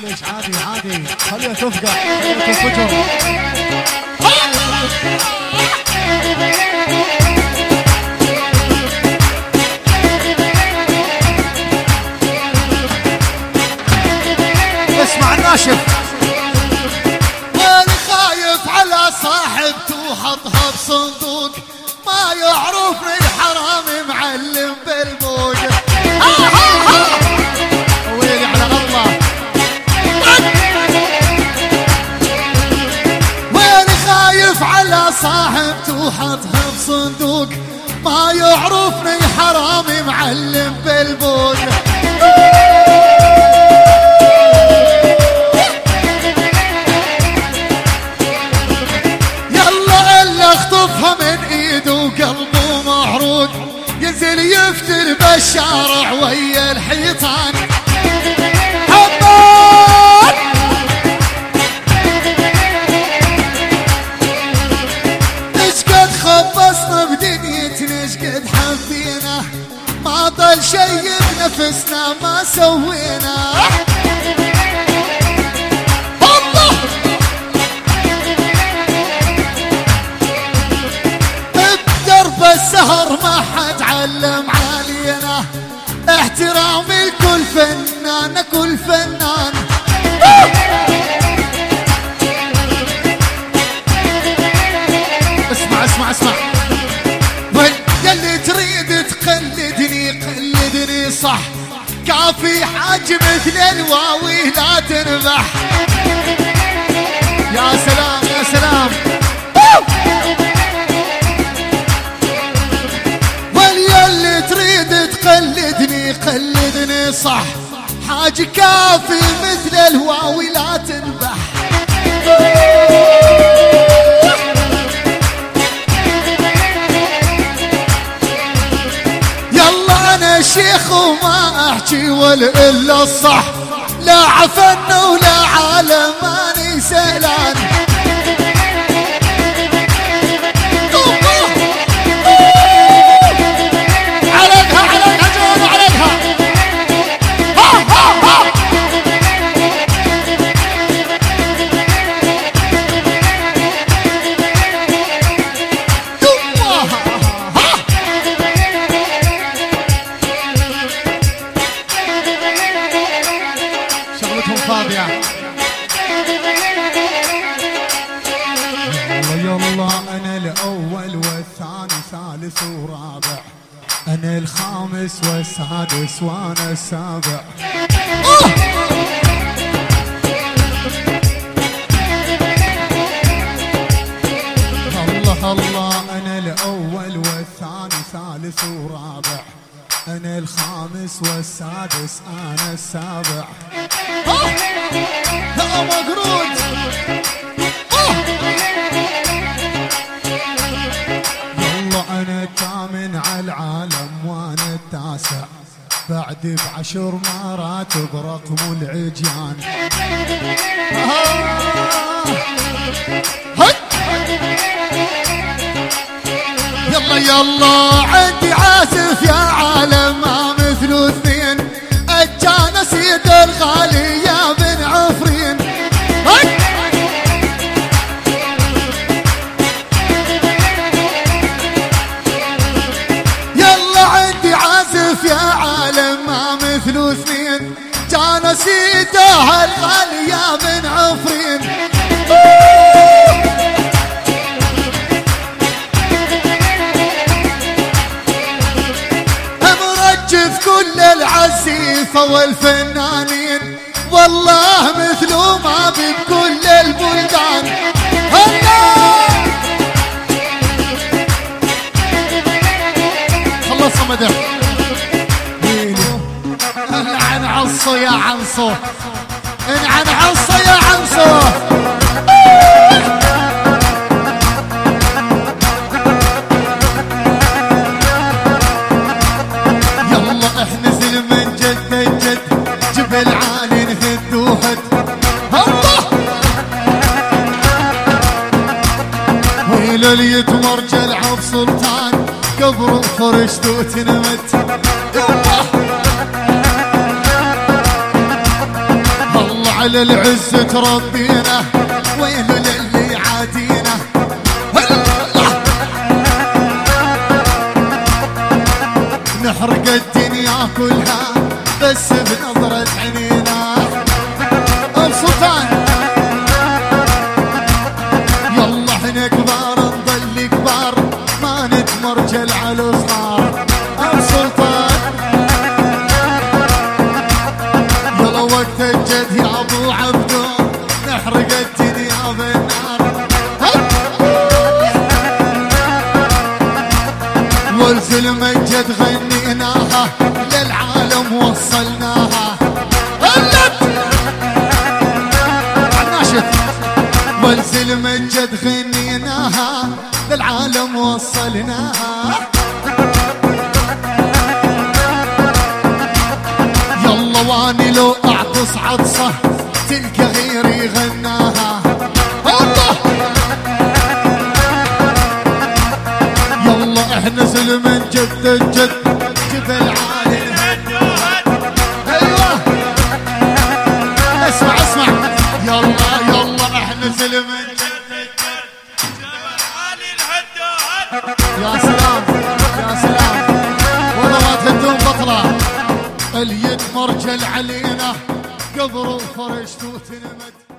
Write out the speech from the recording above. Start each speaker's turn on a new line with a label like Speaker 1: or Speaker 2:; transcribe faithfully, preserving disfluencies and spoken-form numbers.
Speaker 1: معليش عادي عادي، خليها تفقع، خليها تنفجر. اسمع الناشف.
Speaker 2: وين خايف على صاحبته وحطها بصندوق، ما يعرفني الحرام معلم بالبوق.
Speaker 1: ويلي على الله.
Speaker 2: وين خايف على صاحبته وحطها بصندوق، ما يعرفني حرام معلم بالبوق. اخطفها من ايده وقلبه محروق، ينزل يفتر بالشارع ويا الحيطان. حبان ايش قد خبصنا بدنيتنا، ايش قد حبينا، ما ضل شي بنفسنا ما سوينا. السهر ما حد علم علينا، احترامي لكل فنان كل فنان.
Speaker 1: اسمع اسمع اسمع.
Speaker 2: يلي تريد تقلدني قلدني صح، كافي حاج مثل الواوي لا تنبح.
Speaker 1: يا سلام يا سلام.
Speaker 2: اللي تريد تقلدني قلدني صح، حاج كافي مثل الواوي لا تنبح. يلا انا شيخ وما احكي ولا الا الصح، لا عفن ولا عالماني سهلان.
Speaker 1: أنا الخامس والسادس وأنا السابع. الله الله. أنا الأول والثاني ثالث ورابع، أنا الخامس والسادس أنا السابع.
Speaker 2: يا مقرود
Speaker 1: والله أنا الثامن على العالم وأنا التاسع، بعد بعشر مرات برقم العجيان.
Speaker 2: يلا يلا عندي عازف يا عالم ما مثله اثنين، اجانا سيد الغالي يا بن عفرين. يلا عندي عازف يا عالم ما مثله اثنين، جانا سيد الغالي يا بن عفرين. كل العزيفة والفنانين والله مثله ما بكل البلدان. الله
Speaker 1: خلصنا مدح.
Speaker 2: انعن عصو يا عنصو، انعن عصو يا عنصو. بالعالي نهد وهد الله. ويل اليتم رجل عب سلطان قبر فرشت وتنمت. الله على العز تربينا ويل للي عادينا. نحرق الدنيا كلها بس بنظرة عينينا. ابو سلطان يلا احنا كبار نضل كبار ما نتمرجل على الصغار. ابو سلطان يلا وقت الجد يا ابو عبدو نحرق الدنيا بالنار. والفيلم الجد غنيناها للعالم وصلناها. والفيلم الجد غنيناها للعالم وصلناها. يلا واني لو اعطس عطسه تلقى غيري غناها. الله يلا احنا سلم الجد الجد جبل عالي الهد. ايوه اسمع اسمع يلا يلا احنا سلم الجد الجد جبل عالي الهد. يا سلام يا سلام والله ما تهدون بطله. اليد مرجل علينا قبر وفرشت وتنمد.